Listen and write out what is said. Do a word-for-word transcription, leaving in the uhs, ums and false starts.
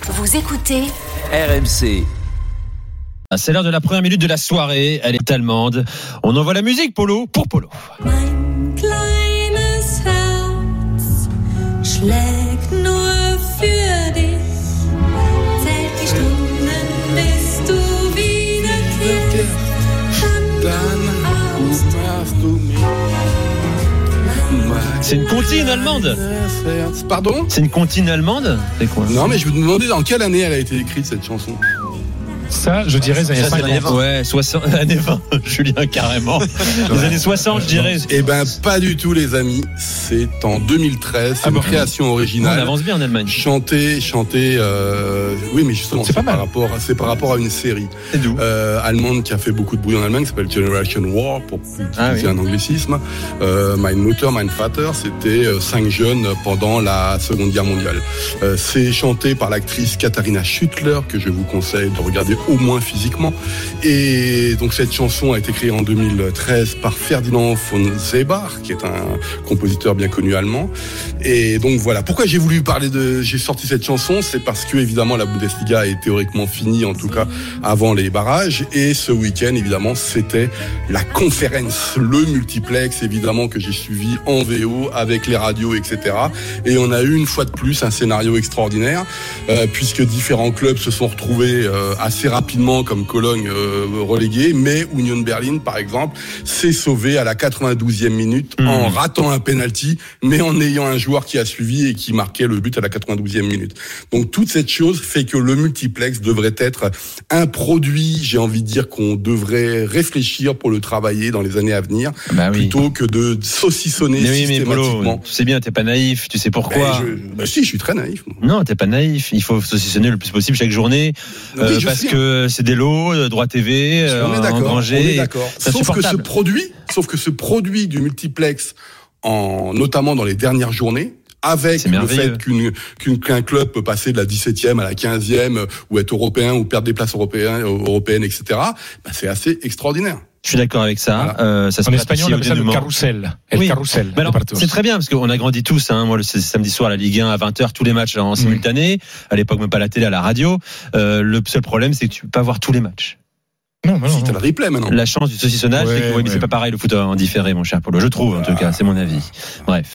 Vous écoutez R M C. C'est l'heure de la première minute de la soirée. Elle est allemande. On envoie la musique, Polo, pour Polo. Mein kleines Herz schlägt nur für dich. Zählt die Stunden, bis du wiederkehrst. Dann brauchst du mich. C'est une comptine allemande. Pardon ? C'est une comptine allemande ? C'est quoi ? Non, mais je vous demandais dans quelle année elle a été écrite, cette chanson. Ça, je dirais les années Ça, c'est cinquante. Ouais, soixante, années vingt, Julien, carrément. Les années soixante, je dirais. Eh ben, pas du tout, les amis. C'est en deux mille treize. C'est Ah une bon. création On originale. avance bien en Allemagne. Chanté, chanté. Euh... Oui, mais justement, C'est c'est, pas mal. par rapport, c'est par rapport à une série C'est d'où ? euh, allemande qui a fait beaucoup de bruit en Allemagne, qui s'appelle Generation War, pour utiliser Ah oui. un anglicisme. Euh, Mein Mutter, Mein Vater, c'était euh, cinq jeunes pendant la Seconde Guerre mondiale. Euh, c'est chanté par l'actrice Katharina Schüttler, que je vous conseille de regarder au moins physiquement. Et donc cette chanson a été créée en deux mille treize par Ferdinand von Sebach, qui est un compositeur bien connu allemand. Et donc voilà, pourquoi j'ai voulu parler de, j'ai sorti cette chanson, c'est parce que évidemment la Bundesliga est théoriquement finie, en tout cas avant les barrages. Et ce week-end, évidemment, c'était la conférence, le multiplex, évidemment, que j'ai suivi en V O avec les radios, et cetera. Et on a eu une fois de plus un scénario extraordinaire, euh, puisque différents clubs se sont retrouvés euh, assez rapidement, comme Cologne euh, relégué, mais Union Berlin, par exemple, s'est sauvé à la quatre-vingt-douzième minute mmh. en ratant un penalty, mais en ayant un joueur qui a suivi et qui marquait le but à la quatre-vingt-douzième minute. Donc toute cette chose fait que le multiplex devrait être un produit, j'ai envie de dire, qu'on devrait réfléchir pour le travailler dans les années à venir, bah oui. plutôt que de saucissonner mais oui, systématiquement. Mais Polo, tu sais bien, t'es pas naïf, tu sais pourquoi. Ben, je, ben si, je suis très naïf. Moi. Non, t'es pas naïf. Il faut saucissonner le plus possible chaque journée, euh, parce sais. que c'est des lots, droit T V, on est euh, d'accord, engrangé. on est d'accord. Sauf que ce produit, sauf que ce produit du multiplex, en notamment dans les dernières journées, avec le fait qu'une, qu'une, qu'un club peut passer de la dix-septième à la quinzième, ou être européen, ou perdre des places européennes, européennes, et cetera, bah c'est assez extraordinaire. Je suis d'accord avec ça. Voilà. Euh, ça se en espagnol, on appelle ça le carrousel. El oui. carrousel. Alors, c'est très bien parce qu'on a grandi tous. Hein. Moi, le samedi soir, la Ligue un à vingt heures, tous les matchs en simultané. Mmh. À l'époque, même pas la télé, à la radio. Euh, le seul problème, c'est que tu peux pas voir tous les matchs. Non, mais non, si t'as le replay maintenant. La chance du saucissonnage, ouais, c'est que ouais, ouais. mais c'est pas pareil le foot en différé, mon cher Polo. Je trouve, en tout cas, c'est mon avis. Bref.